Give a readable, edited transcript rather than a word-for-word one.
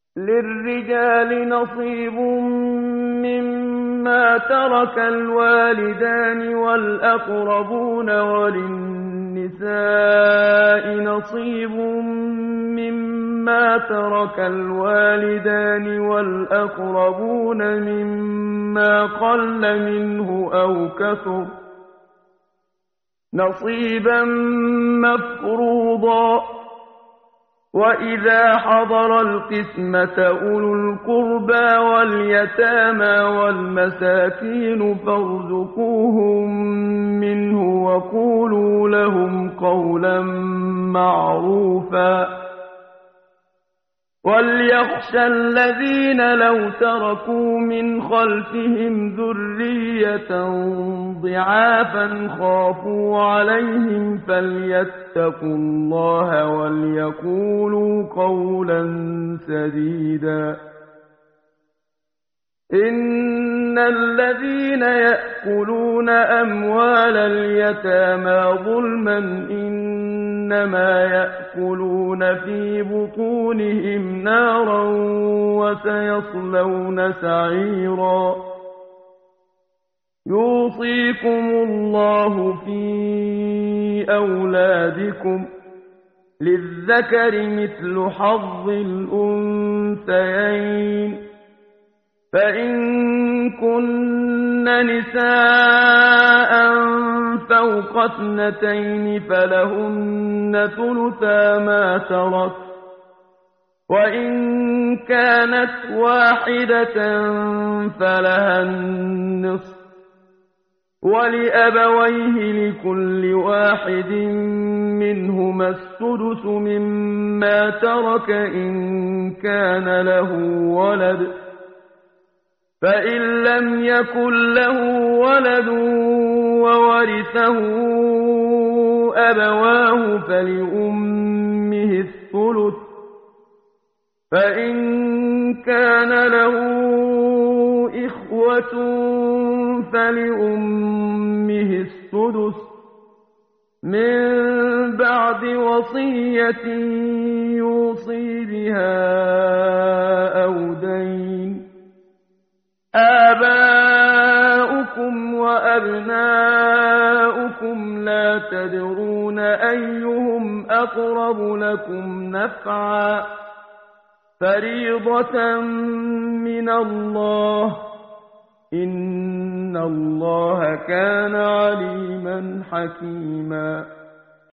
للرجال نصيب مما ترك الوالدان والأقربون وللنساء نصيب مما ترك الوالدان والأقربون مما قل منه أو كثر نصيبا مفروضا. وإذا حضر القسمة أولو القربى واليتامى والمساكين فارزقوهم منه وقولوا لهم قولا معروفا. وليخشى الذين لو تركوا من خلفهم ذرية ضعافا خافوا عليهم فليتقوا الله وليقولوا قولا سديدا. إن الذين يأكلون أموال اليتامى ظلما إنما يأكلون في بطونهم نارا وسيصلون سعيرا. يوصيكم الله في أولادكم للذكر مثل حظ الأنثيين. فإن كن نساء فوق 2 فلهن ثلثا ما ترك، وإن كانت واحدة فلها النصف، ولأبويه لكل واحد منهما السدس مما ترك إن كان له ولد. فإن لم يكن له ولد وورثه أبواه فلأمه الثلث، فإن كان له إخوة فلأمه السدس من بعد وصية يوصي بها أو دين. آباؤكم وأبناؤكم لا تدرون أيهم أقرب لكم نفعا فريضة من الله إن الله كان عليما حكيما.